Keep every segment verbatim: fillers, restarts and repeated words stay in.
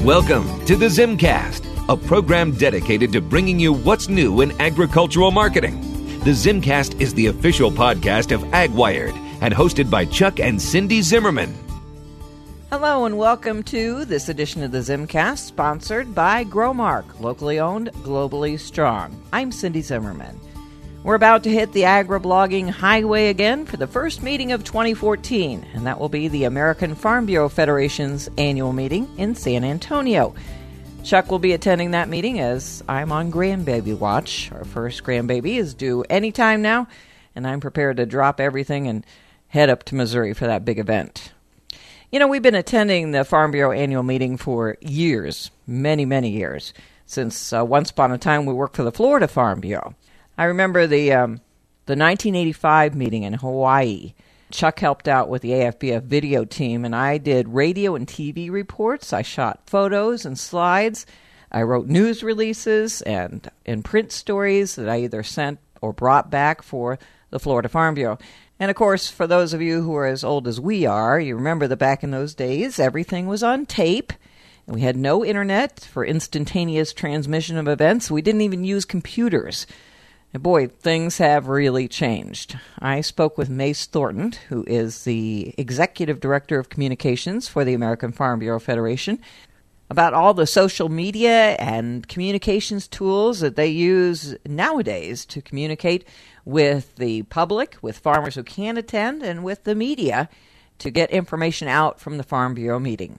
Welcome to the Zimcast, a program dedicated to bringing you what's new in agricultural marketing. The Zimcast is the official podcast of AgWired and hosted by Chuck and Cindy Zimmerman. Hello and welcome to this edition of the Zimcast, sponsored by Growmark, locally owned, globally strong. I'm Cindy Zimmerman. We're about to hit the agri-blogging highway again for the first meeting of twenty fourteen, and that will be the American Farm Bureau Federation's annual meeting in San Antonio. Chuck will be attending that meeting as I'm on grandbaby watch. Our first grandbaby is due anytime now, and I'm prepared to drop everything and head up to Missouri for that big event. You know, we've been attending the Farm Bureau annual meeting for years, many, many years, since uh, once upon a time we worked for the Florida Farm Bureau. I remember the um, the nineteen eighty-five meeting in Hawaii. Chuck helped out with the A F B F video team, and I did radio and T V reports. I shot photos and slides. I wrote news releases and, and print stories that I either sent or brought back for the Florida Farm Bureau. And, of course, for those of you who are as old as we are, you remember that back in those days, everything was on tape. And we had no internet for instantaneous transmission of events. We didn't even use computers. And boy, things have really changed. I spoke with Mace Thornton, who is the Executive Director of Communications for the American Farm Bureau Federation, about all the social media and communications tools that they use nowadays to communicate with the public, with farmers who can attend, and with the media to get information out from the Farm Bureau meeting.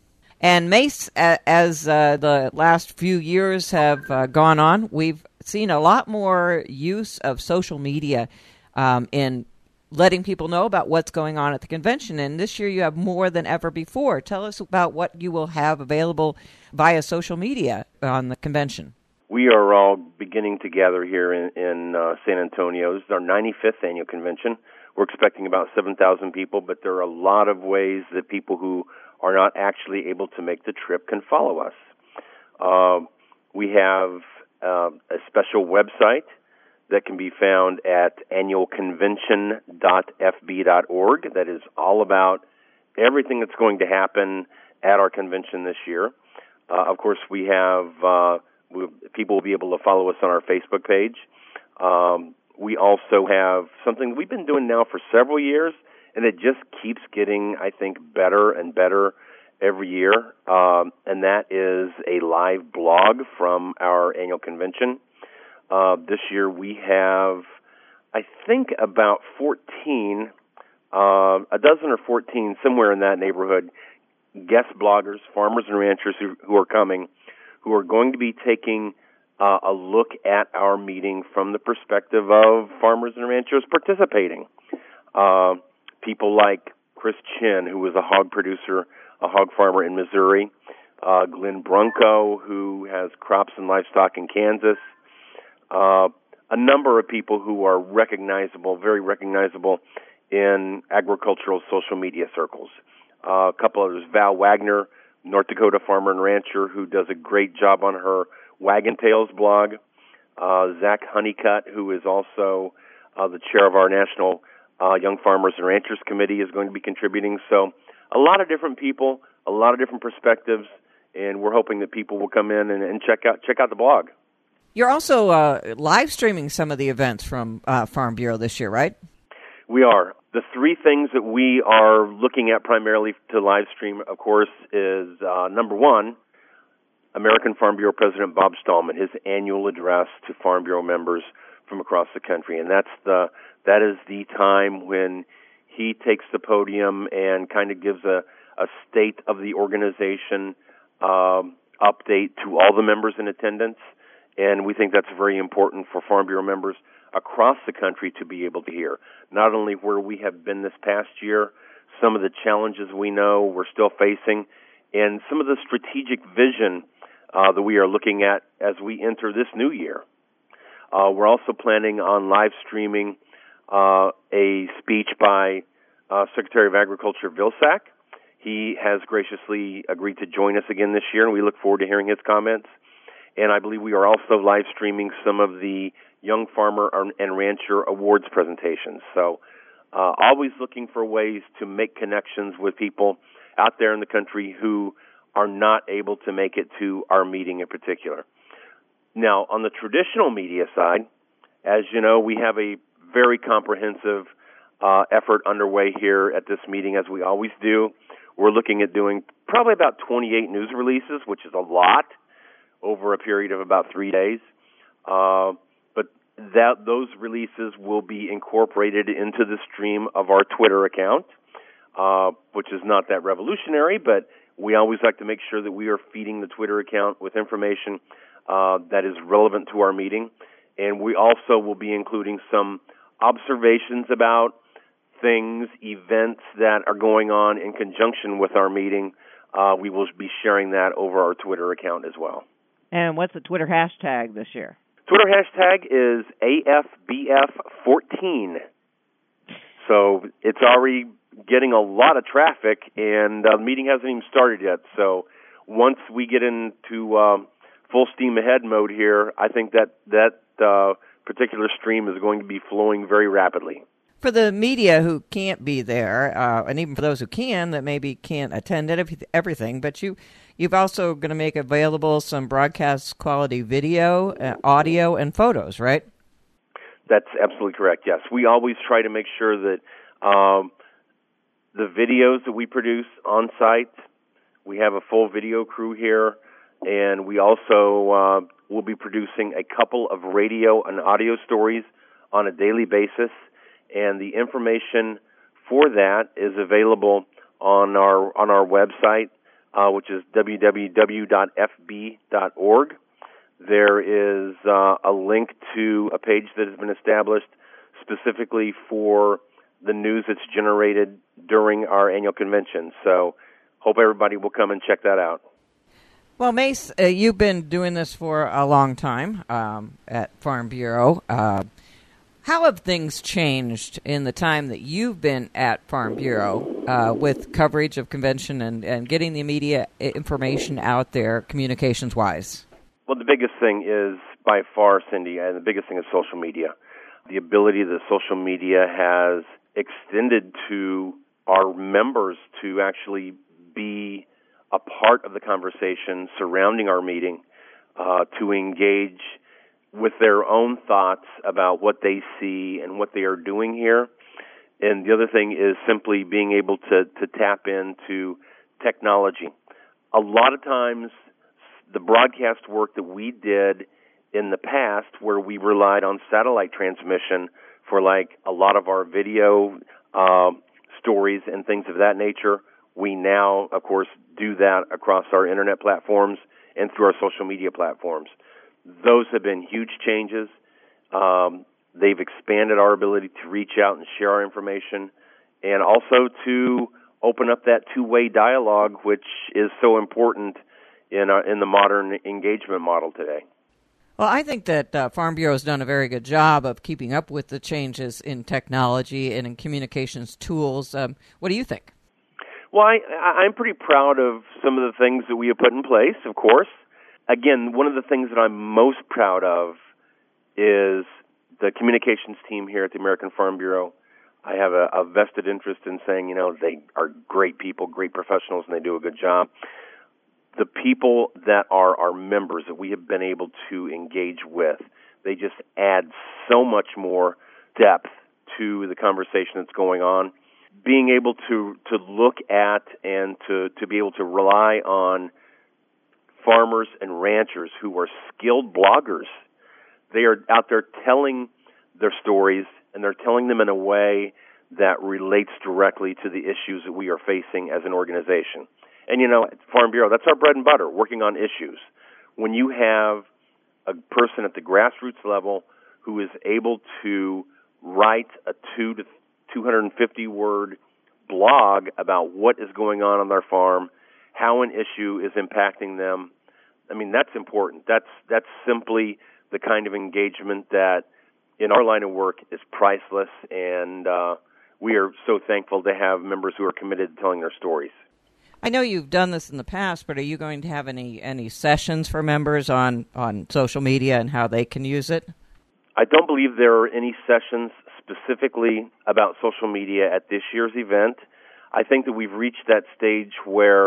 And Mace, as uh, the last few years have uh, gone on, we've seen a lot more use of social media um, in letting people know about what's going on at the convention. And this year you have more than ever before. Tell us about what you will have available via social media on the convention. We are all beginning to gather here in, in uh, San Antonio. This is our ninety-fifth annual convention. We're expecting about seven thousand people, but there are a lot of ways that people who are not actually able to make the trip can follow us. Uh, we have uh, a special website that can be found at annual convention dot f b dot org that is all about everything that's going to happen at our convention this year. Uh, of course, we have uh, we, people will be able to follow us on our Facebook page. Um, we also have something we've been doing now for several years, and it just keeps getting, I think, better and better every year, um, and that is a live blog from our annual convention. Uh, this year we have, I think, about fourteen, uh, a dozen or fourteen, somewhere in that neighborhood, guest bloggers, farmers and ranchers who, who are coming, who are going to be taking uh, a look at our meeting from the perspective of farmers and ranchers participating. Uh, people like Chris Chin, who is a hog producer, a hog farmer in Missouri, uh, Glenn Brunko, who has crops and livestock in Kansas, uh, a number of people who are recognizable, very recognizable in agricultural social media circles. Uh, a couple others, Val Wagner, North Dakota farmer and rancher, who does a great job on her Wagon Tales blog. Uh, Zach Honeycutt, who is also uh, the chair of our National uh, Young Farmers and Ranchers Committee, is going to be contributing. So a lot of different people, a lot of different perspectives, and we're hoping that people will come in and, and check out check out the blog. You're also uh, live streaming some of the events from uh, Farm Bureau this year, right? We are. The three things that we are looking at primarily to live stream, of course, is uh, number one, American Farm Bureau President Bob Stallman, his annual address to Farm Bureau members from across the country, and that's the that is the time when he takes the podium and kind of gives a, a state of the organization um, update to all the members in attendance, and we think that's very important for Farm Bureau members across the country to be able to hear, not only where we have been this past year, some of the challenges we know we're still facing, and some of the strategic vision uh, that we are looking at as we enter this new year. Uh, we're also planning on live streaming uh, a speech by uh, Secretary of Agriculture Vilsack. He has graciously agreed to join us again this year, and we look forward to hearing his comments. And I believe we are also live streaming some of the Young Farmer and Rancher Awards presentations. So uh, always looking for ways to make connections with people out there in the country who are not able to make it to our meeting in particular. Now, on the traditional media side, as you know, we have a very comprehensive uh, effort underway here at this meeting, as we always do. We're looking at doing probably about twenty-eight news releases, which is a lot, over a period of about three days. Uh, but that those releases will be incorporated into the stream of our Twitter account, uh, which is not that revolutionary, but we always like to make sure that we are feeding the Twitter account with information uh, that is relevant to our meeting. And we also will be including some observations about things, events that are going on in conjunction with our meeting. Uh, we will be sharing that over our Twitter account as well. And what's the Twitter hashtag this year? Twitter hashtag is A F B F fourteen. So it's already getting a lot of traffic, and uh, the meeting hasn't even started yet. So once we get into um, full steam ahead mode here, I think that that uh, particular stream is going to be flowing very rapidly. For the media who can't be there, uh, and even for those who can, that maybe can't attend everything, but you, you've also going to make available some broadcast quality video, uh, audio, and photos, right? That's absolutely correct, yes. We always try to make sure that um, the videos that we produce on site, we have a full video crew here, and we also uh, will be producing a couple of radio and audio stories on a daily basis. And the information for that is available on our on our website, uh, which is w w w dot f b dot org. There is uh, a link to a page that has been established specifically for the news that's generated during our annual convention. So hope everybody will come and check that out. Well, Mace, uh, you've been doing this for a long time um, at Farm Bureau. Uh, How have things changed in the time that you've been at Farm Bureau uh, with coverage of convention and, and getting the media information out there communications-wise? Well, the biggest thing is by far, Cindy, and the biggest thing is social media. The ability that social media has extended to our members to actually be a part of the conversation surrounding our meeting, uh, to engage with their own thoughts about what they see and what they are doing here. And the other thing is simply being able to, to tap into technology. A lot of times, the broadcast work that we did in the past, where we relied on satellite transmission for like a lot of our video uh, stories and things of that nature, we now, of course, do that across our internet platforms and through our social media platforms. Those have been huge changes. Um, they've expanded our ability to reach out and share our information, and also to open up that two-way dialogue, which is so important in our, in the modern engagement model today. Well, I think that uh, Farm Bureau has done a very good job of keeping up with the changes in technology and in communications tools. Um, what do you think? Well, I, I'm pretty proud of some of the things that we have put in place, of course. Again, one of the things that I'm most proud of is the communications team here at the American Farm Bureau. I have a, a vested interest in saying, you know, they are great people, great professionals, and they do a good job. The people that are our members that we have been able to engage with, they just add so much more depth to the conversation that's going on. Being able to, to look at and to, to be able to rely on farmers and ranchers who are skilled bloggers. They are out there telling their stories, and they're telling them in a way that relates directly to the issues that we are facing as an organization. And, you know, at Farm Bureau, that's our bread and butter, working on issues. When you have a person at the grassroots level who is able to write a two to two hundred fifty word blog about what is going on on their farm, how an issue is impacting them, I mean, that's important. That's that's simply the kind of engagement that in our line of work is priceless, and uh, we are so thankful to have members who are committed to telling their stories. I know you've done this in the past, but are you going to have any, any sessions for members on, on social media and how they can use it? I don't believe there are any sessions specifically about social media at this year's event. I think that we've reached that stage where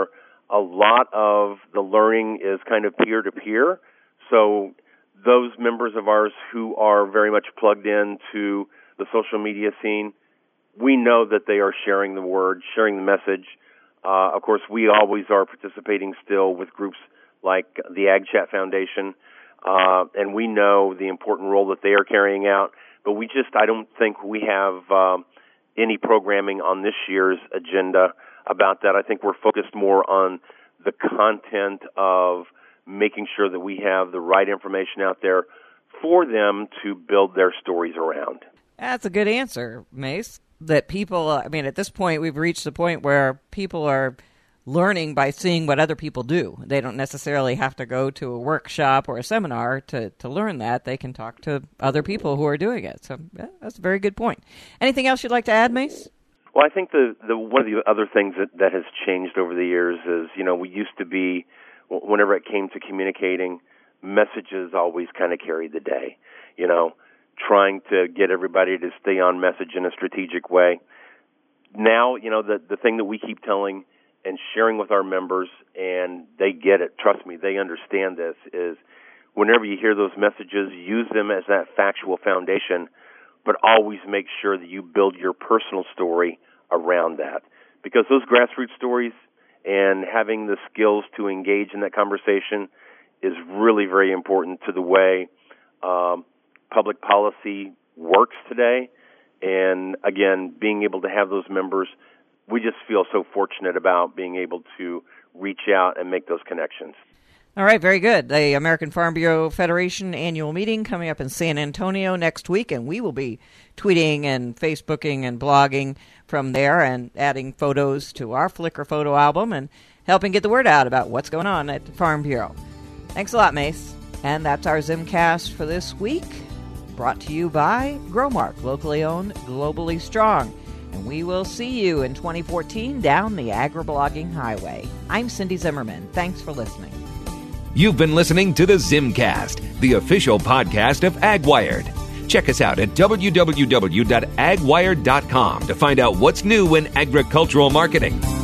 A lot of the learning is kind of peer-to-peer. So those members of ours who are very much plugged into the social media scene, we know that they are sharing the word, sharing the message. Uh, of course, we always are participating still with groups like the Ag Chat Foundation, uh, and we know the important role that they are carrying out. But we just, I don't think we have um, any programming on this year's agenda about that. I think we're focused more on the content of making sure that we have the right information out there for them to build their stories around. That's a good answer, Mace. That people, I mean, at this point, we've reached the point where people are learning by seeing what other people do. They don't necessarily have to go to a workshop or a seminar to, to learn that. They can talk to other people who are doing it. So yeah, that's a very good point. Anything else you'd like to add, Mace? Well, I think the, the one of the other things that, that has changed over the years is, you know, we used to be, whenever it came to communicating, messages always kind of carried the day, you know, trying to get everybody to stay on message in a strategic way. Now, you know, the, the thing that we keep telling and sharing with our members, and they get it, trust me, they understand this, is whenever you hear those messages, use them as that factual foundation, but always make sure that you build your personal story around that. Because those grassroots stories and having the skills to engage in that conversation is really very important to the way um, public policy works today. And again, being able to have those members, we just feel so fortunate about being able to reach out and make those connections. All right, very good. The American Farm Bureau Federation annual meeting coming up in San Antonio next week, and we will be tweeting and Facebooking and blogging from there and adding photos to our Flickr photo album and helping get the word out about what's going on at the Farm Bureau. Thanks a lot, Mace. And that's our ZimCast for this week, brought to you by Growmark, locally owned, globally strong. And we will see you in twenty fourteen down the agri-blogging highway. I'm Cindy Zimmerman. Thanks for listening. You've been listening to the ZimCast, the official podcast of AgWired. Check us out at w w w dot ag wired dot com to find out what's new in agricultural marketing.